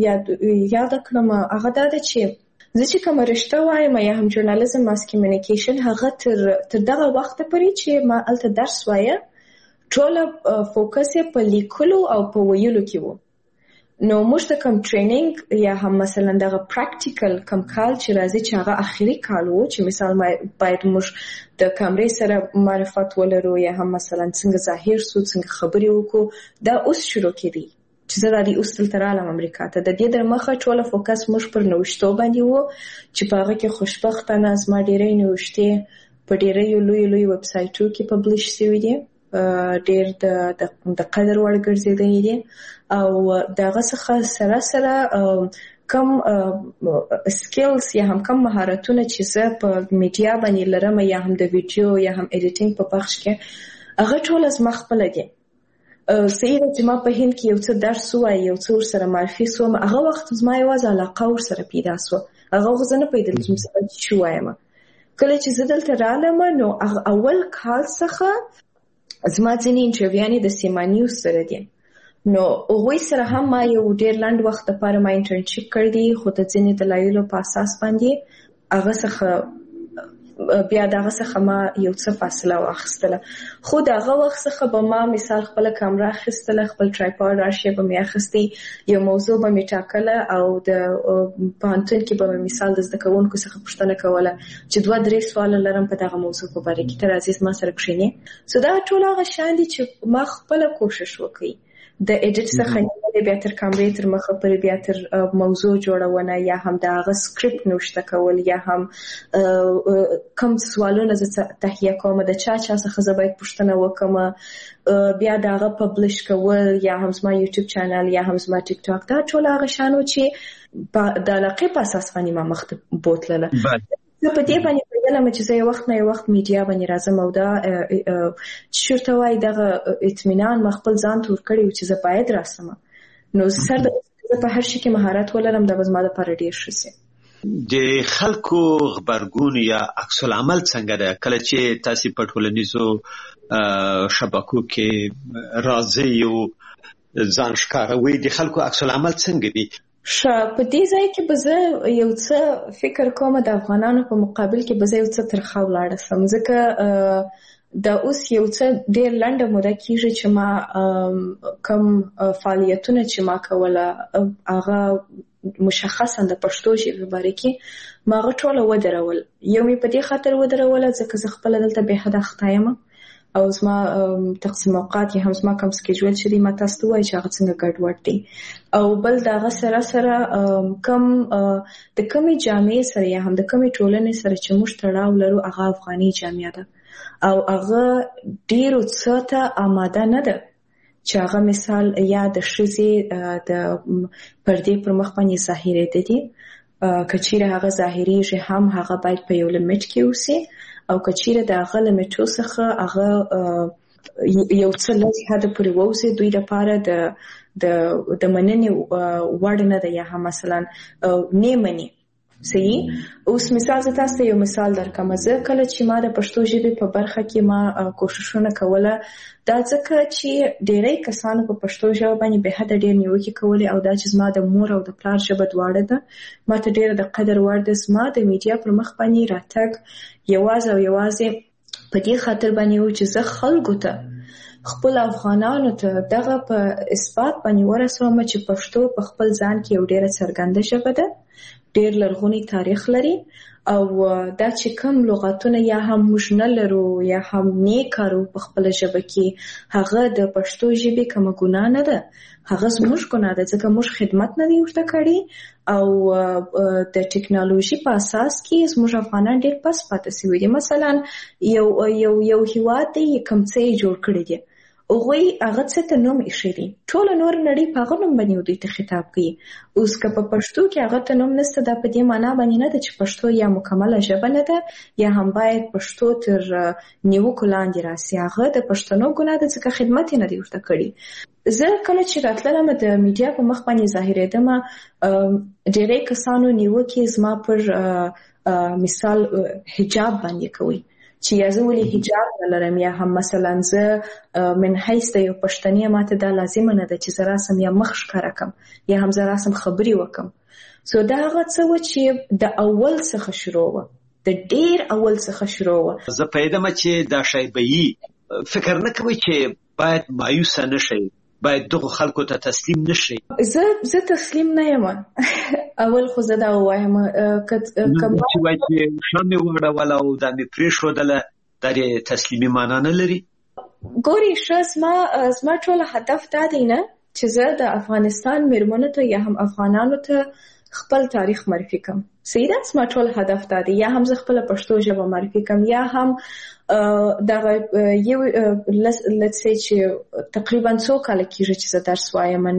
یاده کړم هغه دا ده چې زه چې کومه رشته وایم یا هم ژورنالیزم ماس کمیونیکیشن هغه تر دغه وخته پورې چې ما هلته درس وایه ټوله فوکس یې په لیکلو او په ویلو کې و نو موږ ته کوم ټریننګ یا هم مثلا دغه پریکټیکل کوم کال چې راځي چې هغه اخري کال و چې مثال باید موږ د کیمرې سره معرفت ولرو یا هم مثلا څنګه ظاهر سو څنګه خبرې وکړو دا اوس شروع کېدی چې زه د دې اوس دلته رالم امریکا ته د دې در مخه ټوله فوکس موږ پر نوښتو باندې و چې په هغه کې خوشبختانه زما ډېرې نوښتې په ډېرو لوی ویب سایټو کې پبلش شوي دي ډېر د قدر وړ ګرځېدلي دي او دغه څخه سره کم سکیلز یا هم کم مهارتونه چې زه په میډیا باندې لرم یا هم د ویډیو یا هم ایډیټینګ په بخش کې هغه ټول زما خپل دي. صحیح ده چې ما په هند کې یو څه درس وای یو څه ورسره معرفي سوم هغه وخت زما یوازې علاقه ورسره پیدا سوه هغه خو زه نه پوهېدل چې څه وایم کله چې زه دلته رالم نو اول کال څخه زما ځینې انټرویوانې د سیما نیوز سره دي نو هغوی سره هم ما یو ډېر لنډ وخت لپاره ما انټرنشپ کړی دی خو د ځینې دلایلو په اساس باندې هغه څخه بیا دغه څخه ما یو څه فاصله واخیستله خو دغه وخت څخه به ما مثال خپله کامره اخیستله خپل ټرایپاډ راشي به مې اخیستې یو موضوع به مې ټاکله او د پوهنتون کې به مې مثال د زده کوونکو څخه پوښتنه کوله چې 2-3 سواله لرم په دغه موضوع په باره کې ته راځې زما سره کښېنې سو دا ټول هغه شیان دي چې ما خپله کوشش وکړي د ایډیټ څخه نیولې بیا تر کامرې تر مخه پورې بیا تر موضوع جوړونه یا هم د هغه سکرپټ نوشته کول یا هم کوم سوالونه زه تهیه کوم د چا څخه زه باید پوښتنه وکړم بیا د هغه پبلش کول یا هم زما یوټیوب چینل یا هم زما ټیک ټاک دا ټول هغه شیان چې د علاقې په اساس باندې ما مخ ته بوتلله زه په دې باندې پوهېدلم چې زه یو وخت نه یو وخت میډیا باندې راځم او دا چېرته وایي دغه اطمینان ما خپل ځان ته ورکړی و چې زه باید راسم نو سر د زه په هر شي کې مهارت ولرم دا به زما دپاره ډېر ښه سي. د خلکو غبرګون یا عکس العمل څنګه ده کله چې تاسې په ټولنیزو شبکو کې راځئ او ځان ښکاروئ د خلکو عکس العمل څنګه دي؟ په دې ځای کې به زه یو څه فکر کوم د افغانانو په مقابل کې به زه یو څه ترخه ولاړه سم ځکه دا اوس یو څه ډېر لنډه موده کېږي چې ما کوم فعالیتونه چې ما کوله هغه مشخصا د پښتو ژبې باره کې ما هغه ټوله ودرول یو مې په دې خاطر ودروله ځکه زه خپله دلته بې حده اخته یم او زما تقسیم اوقات یا هم زما کوم سکیجول چې دی ما تاسو ته وایي چې هغه څنګه ګډوډ دی او بل د هغه سره کوم د کومې جامعې سره یا هم د کومې ټولنې سره چې موږ تړاو لرو هغه افغاني جامعه ده او هغه ډېرو څه ته آماده نه ده چې هغه مثال یا د ښځې د پردې پر مخ باندې ظاهرېدلي که چیرې هغه ظاهریږي هم هغه باید په یو لیمټ کې اوسي او که چیرې د هغه لیمټو څخه هغه یو څه لږ حده پورې ووځي دوی لپاره د مننې وړ نه ده یا هم مثلا نه مني صحیح. اوس مثال زه تاسو ته یو مثال درکم. زه کله چې ما د پښتو ژبې په برخه کې ما کوششونه کوله، دا ځکه چې ډېری کسانو په پښتو ژبه باندې به حد ډېر نیوکې کولې، او دا چې زما د مور او د پلار ژبه دواړه ده، ما ته ډېره د قدر وړ ده. زما د میډیا پر مخ باندې راتګ یوازې او یوازې په دې خاطر باندې و چې زه خلکو ته، خپل افغانانو ته دغه په اثبات باندې ورسوم چې پښتو په خپل ځان کې یو ډېره څرګنده ژبه ده، ډېر لرغونی تاریخ لري، او دا چې کوم لغاتونه یا هم موږ نه لرو یا هم نه کارو په خپل ژبه کې، هغه د پښتو ژبې کومه ګناه نه ده، هغه زموږ ګناه ده، ځکه موږ خدمت نه دی ورته کړی، او د ټکنالوژي په اساس کې زموږ افغانان ډېر پس پاتې شوي دي. مثلا یو هیواد دی کوم څه یې جوړ کړی دی، هغوی هغه څه ته نوم ایښی دی، ټوله نور نړۍ په هغه نوم باندې دوی ته خطاب کوي. اوس که په پښتو کې هغه ته نوم نشته، دا په دې معنا باندې نه ده چې پښتو یا مکمله ژبه نه ده یا هم باید پښتو تر نیوکو لاندې راسي. هغه د پښتنو ګناه ده ځکه خدمت یې نه دی ورته کړی. زه کله چې راتللم د میډیا په مخ باندې ظاهرېدم، ډېری کسانو نیوکې زما پر مثال حجاب باندې کوي چې یا زه ولې حجاب نه لرم، یا هم مثلا زه من حیث د یو پښتنې ماته دا لازمه نه ده چې زه راسم یا مخ ښکاره کم یا هم زه راسم خبرې وکم. سو دا هغه څه وه چې د اول څخه شروع وه، د ډېر اول څخه شروع وه. زه پوهېدم چې دا شی به یي، فکر نه کوئ چې باید مایوسه نه شئ، باید دغو خلکو ته تسلیم نشئ؟ زه تسلیم نه یم. اول خو زه دا ووایم چې وایي چې ښه مې وغړوله او دا مې پرېښودله، دا د تسلیمي معنا نه لري. ګورې ښه، زما ټوله هدف دا دی نه چې زه د افغانستان مېرمنو ته یا هم افغانانو ته خپل تاریخ معرفي کم. صحیح ده، زما ټول هدف دا دی، یا هم زه خپله پښتو ژبه معرفي کم، یا هم دغه یو let's say چې تقریبا څو کاله کېږي چې زه درس وایم،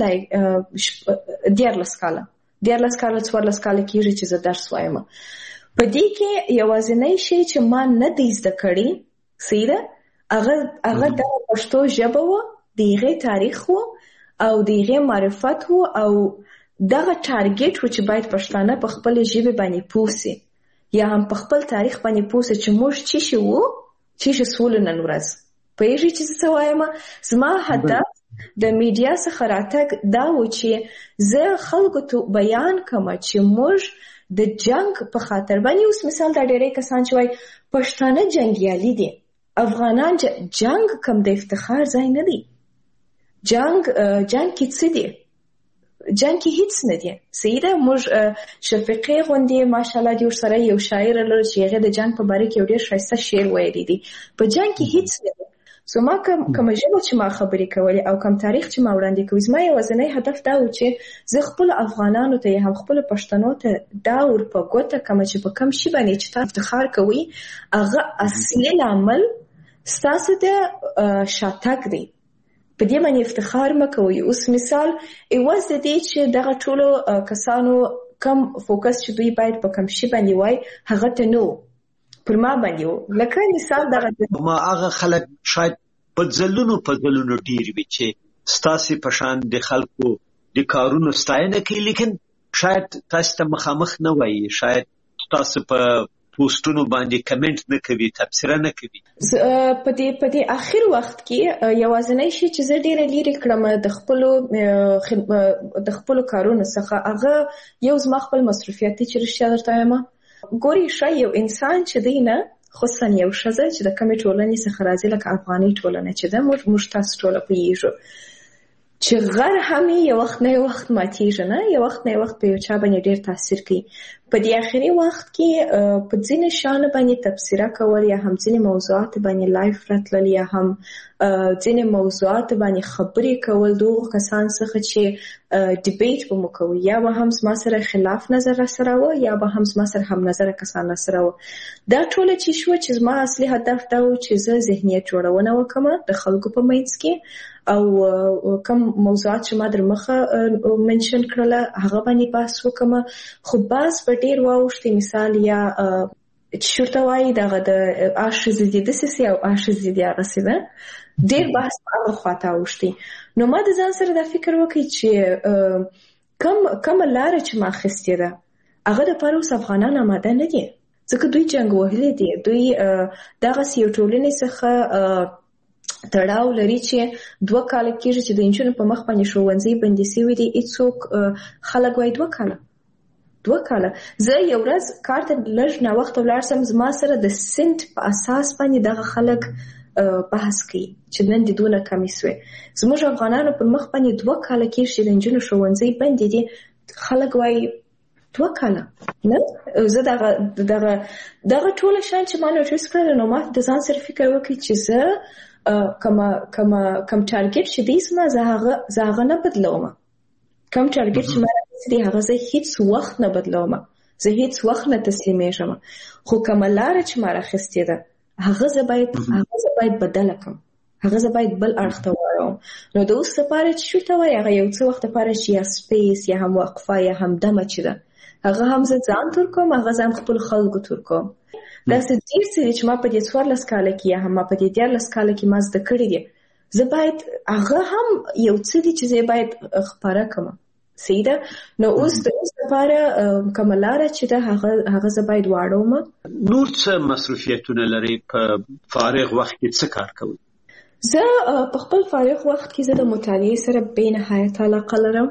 نه 14 کاله 14 کاله کېږي چې زه درس وایم. په دې کې یوازینی شی چې ما نه دی زده کړی، صحیح ده، هغه د پښتو ژبه وه، د هغې تاریخ وه او د هغې معرفت وه، او دغه ټارګېټ و چې باید پښتانه په خپلې ژبې باندې پوه سي یا هم په خپل تاریخ باندې پوه سي چې موږ څه شي وو، څه شي سولو نن ورځ. پوهېږئ چې زه څه وایم؟ زما هدف د میډیا څخه راتګ دا و چې زه خلکو ته بیان کړم چې موږ د جنگ په خاطر باندې، اوس مثال دا ډېری کسان چې وایي پښتانه جنګیالي دي، افغانان جنگ کم د افتخار ځای نه دی. جنگ کې څه دی؟ جنگ کې هیڅ نه دی. صحیح ده، موږ شفیقې غوندې ماشاءالله دې ورسره یو شاعر لرو چې هغې د جنگ په باره کې یو ډېر ښایسته شعر ویلی دی. په جنگ کې هیڅ نه دی. سو ما کومه ژبه چې ما خبرې کولې او کوم تاریخ چې ما وړاندې کوي، زما یوازینی هدف دا و چې زه خپلو افغانانو ته یا هم خپلو پښتنو ته دا ور په ګوته کړم چې په کوم شي باندې چې تاسو افتخار کوئ، هغه اصلي لامل ستاسو د شاتګ دی. په دې باندې افتخار مه کوئ. اوس مثال ایواز د دې چې دغه ټولو کسانو کم فوکس چې دوی باید په کوم شي باندې وای، هغه ته نه و، پر ما باندې و. لکه مثال دغه ما هغه خلک شاید په ځلونو ډېر وي چې ستاسې په شان د خلکو د کارونو ستاینه کوي، لیکن شاید تاسو ته مخامخ نه وایي، شاید تاسو په پوسټونو باندې کمنټ نه کوي، تبصره نه کوي. په دې اخر وخت کې یوازینی شی چې زه ډېره لرې کړم د خپلو کارونو څخه، هغه یو زما خپل مصروفیت دی چې رښتیا درته وایم. ګورې ښه، یو انسان چې دی نه، خصوصا یو ښځه چې د کومې ټولنې څخه راځي، لکه افغاني ټولنه چې ده، موږ تاسو ټوله پوهېږو چې غر هم یو وخت نه یو وخت ماتېږي، نه یو وخت نه یو وخت په یو چا باندې ډېر تاثیر کوي. په دې اخري وخت کې په ځینې شیانو باندې تبصره کول یا هم ځینې موضوعات باندې لایف راتلل یا هم ځینې موضوعات باندې خبرې کول د هغو کسان څخه چې ډیبیټ به مو کوو، یا به هم زما سره خلاف نظر راسره و یا به هم زما سره هم نظره کسان راسره و. دا ټوله چې شوه چې زما اصلي هدف دا و چې زه ذهنیت جوړونه وکړم د خلکو په منځ کې، او کوم موضوعات چې ما در مخه منشن کړله هغه باندې بحث وکړم. خو بحث په ډېر واوښتې، مثال یا چې شورته وایي دغه د ښځې دي داسې او ښځې دي هغسې ده، ډېر بحث په هغه خواته اوښتې. نو ما د ځان سره دا فکر وکړی چې کومه لاره چې ما اخیستې ده هغه د پاره اوس افغانان آماده نه دي ځکه دوی جنگ وهلي دي. دوی دغسې یو ټولنې څخه تړاو لري چې 2 کاله کېږي چې د نجونو په مخ باندې ښوونځي بندي سوي دي. هیڅوک خلک وایي 2 کاله. زه یو ورځ کار ته لږ ناوخته ولاړ سم، زما سره د سنت په اساس باندې دغه خلک بحث کوي چې نن دې دونه کمې سوې. زموږ افغانانو پر مخ باندې 2 کاله کېږي چې د نجونو ښوونځي بندي دي، خلک وایي 2 کاله. نه زه دغه ټوله شیان چې ما نوټیس کړل نو ما د ځان سره فکر وکړ چې زه کم ټارګټ چې دی زما زه هغه نه بدلوم. کم ټارګټ چې ما راځي دی هغه زه هیڅ وخت نه بدلوم، زه هیڅ وخت نه تسلیمیږم. خو کومه لاره چې ما راخیستې ده هغه زه باید بدله کړم، هغه زه باید بل اړخ ته واړوم. نو د اوس لپاره چې شو ته وایي هغه یو څه وخت لپاره چې یا سپیس یا هم وقفه یا هم دمه چې ده هغه هم زه ځان تور کوم، هغه زه هم خپل خلکو تور کوم. داسې ډېر څه چې ما په دې 14 کاله کې یا هم ما په دې 13 کاله کې ما زده کړي دي، زه باید هغه هم یو څه دي چې زه باید خپاره کړم. صحیح ده. نو اوس د اوس لپاره کومه لاره چې ده هغه زه باید واړوم. نور څه مصروفیتونه لري په فارغ وخت کې څه کار کوئ؟ زه په خپل فارغ وخت کې زه د مطالعې سره بې نهایت علاقه لرم.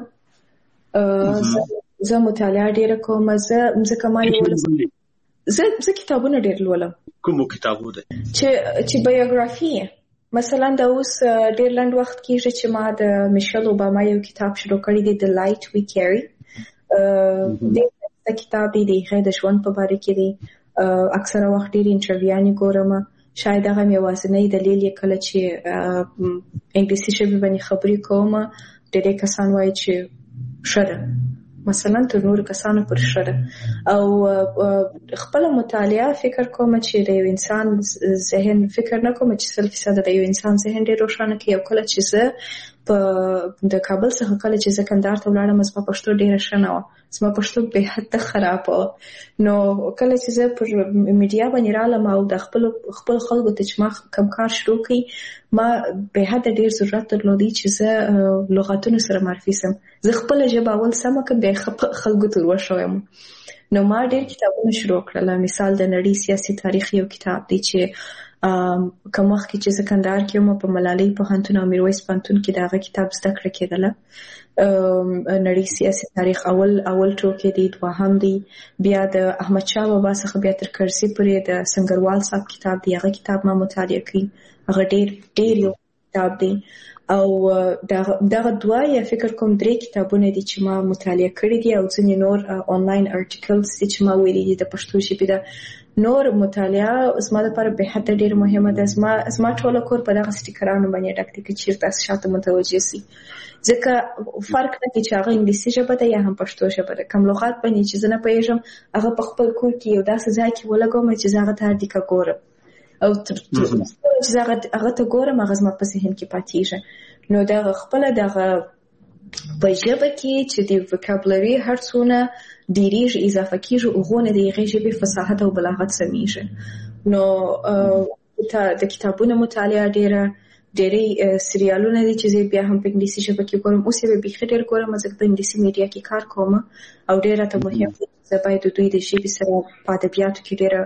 زه مطالعه ډیره کوم. ځکه ما زه کتابونه ډیر لولم. کومو کتابونه ده؟ چې بایوګرافي مثلا د اوس ډیر لنډ وخت کېږي چې ما د میشل اوباما یو کتاب شروع کړی دی The Light We Carry. د کتاب دی د هغې د ژوند په باره کې دی. اکثره وخت ډیر انټرویوانې ګورم. شاید هغه مې یوازینی دلیل یې کله چې انګلیسي ژبې باندې خبرې کوم ډېری کسان وایي چې ښه ده، مثلا تر نورو کسانو پر ښه ده. او خپله مطالعه فکر کوم چې د یو انسان ذهن، فکر نه کوم چې 100% د یو انسان ذهن ډېر روښانه کوي. او کله چې زه د کابل څخه کله چې زه کندهار ته ولاړم زما پښتو ډېره ښه نه وه، زما پښتو بې حده خرابه وه. نو کله چې زه پر میډیا باندې رالم او د خپل خلکو ته چې ما کم کار شروع کړي، ما بې حده ډېر ضرورت درلودی چې زه لغاتونو سره معرفي سم. زه خپله ژبه اول سمه کړم بیا خلکو ته ورشویم. نو ما ډېر کتابونه شروع کړل. مثال د نړۍ سیاسي تاریخ یو کتاب دی چې کوم وخت کې چې زه کندهار کې وم په ملالۍ پوهنتون او میرویس پوهنتون کې د هغه کتاب زده کړه کېدله. نړۍ سیاسي تاریخ اول ټوکی دی، دوهم دی. بیا د احمدشاه بابا څخه بیا تر کرزي پورې د سنگروال صاحب کتاب دی، هغه کتاب ما مطالعه کړی. هغه ډېر یو کتاب دی. او دغه 2 یا فکر کوم 3 کتابونه دي چې ما مطالعه کړي دي. او ځینې نور آنلاین ارټیکلز دي چې ما ویلي دي د پښتو ژبې ده. نور مطالعه زما لپاره به حد ډېر مهمه ده. زما ټوله کور په دغه سټیکرانو باندې ډک دی که چیرته تاسو شاته متوجه سي، ځکه فرق نه کوي چې هغه انګلیسي ژبه ده یا هم پښتو ژبه ده. کوم لغات باندې چې زه نه پوهېږم هغه په خپل کور کې یو داسې ځای کې ولګوم چې زه هغه ته هر دقیقه ګورم، او چې زه هغه ته ګورم هغه زما په ذهن کې پاتېږي. نو دغه خپله دغه په ژبه کې چې د وکابولري هر څونه ډېرېږي اضافه کېږي هغونه د هغې ژبې فصاحت او بلاغت سمیږي. نو د کتابونو مطالعه ډېرې سریالونه دي چې زه بیا هم په انګلیسي ژبه کې ګورم. اوس یې بیخي ډېر ګورم ځکه په انګلیسي میډیا کې کار کوم او ډېر راته مهم دی زه باید د دوی د ژبې سره په ادبیاتو کې ډېره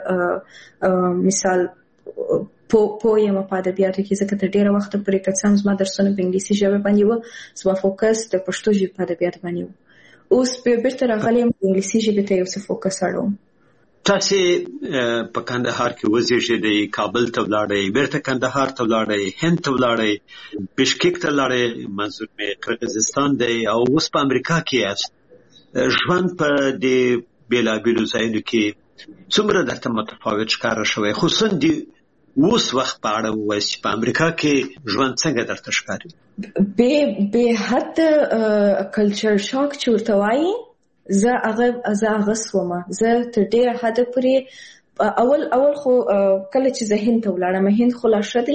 مثال پوه یم په ادبیاتو کې، ځکه تر ډېره وخته پورې که څه هم زما درسونه په انګلیسي ژبه باندې وه، زما فوکس د پښتو ژبې په ادبیاتو باندې و. اوس بیرته راغلی یم انګلیسي ژبې ته یو څه فوکس اړوم. تاسې په کندهار کې وزېږېدئ، کابل ته ولاړئ، بیرته کندهار ته ولاړئ، هند ته ولاړئ، بشکیک ته ولاړئ، منظور مې قرغیزستان دی، او اوس په امریکا کې یاست. ژوند په دې بېلابېلو ځایونو کې څومره درته متفاوت ښکاره شوی، خصوصا د اوس وخت په اړه ووایئ چې په امریکا کې ژوند څنګه درته ښکاري؟ بې حده کلچر شاک چې ورته وایي زه هغه سومه. زه تر ډېره حده پورې اول خو کله چې زه هند ته ولاړم، هند خو لا ښه دی،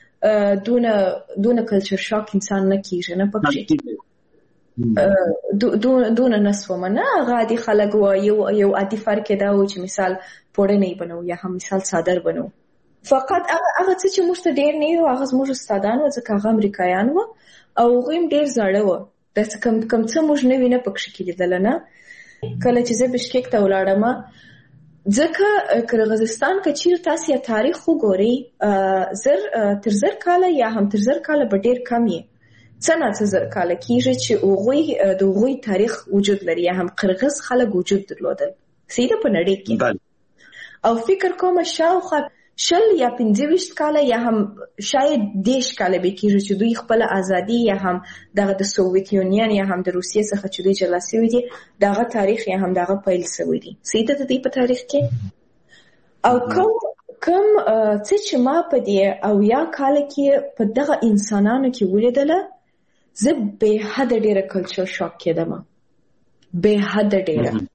دونه کلچر شاک انسان نه کېږي، نه پکې دونه نه سومه. نه هغه عادي خلک وه، یو عادي فرق یې دا و چې مثال پوړنی بنو یا هم مثال څادر بنو. فقط هغه څه چې موږ ته ډېر نه وي هغه زموږ استادان وه، ځکه هغه امریکایان وه او هغوی هم ډېر زاړه وه. داسې کم څه موږ نوي نه پکښې کې لیدله نه. کله چې زه بشکک ته ولاړم ځکه قرغیزستان کې چیرې تاسو یې تاریخ وګورئ تر 1000 کاله یا هم تر 1000 کاله به ډېر کم یې څه نه څه زر کاله کېږي چې هغوی تاریخ وجود لري یا هم قرغیز خلک وجود درلودل سیده په نړۍ کې او فکر کوم شاوخوا 20 یا 25 کاله یا هم شاید 10 کاله به کېږي چې دوی خپل ازادي یا هم دغه د سوویت یونین یا هم د روسیې څخه چې دوی جلا شوي دي دغه تاریخ یا هم دغه پیل شوی دی سیده د دې په تاریخ کې او کوم څه چې ما په دې او یا کال کې په دغه انسانانو کې ولیدله زه به حد ډیره کلچر شاک کېدم به حد ډیره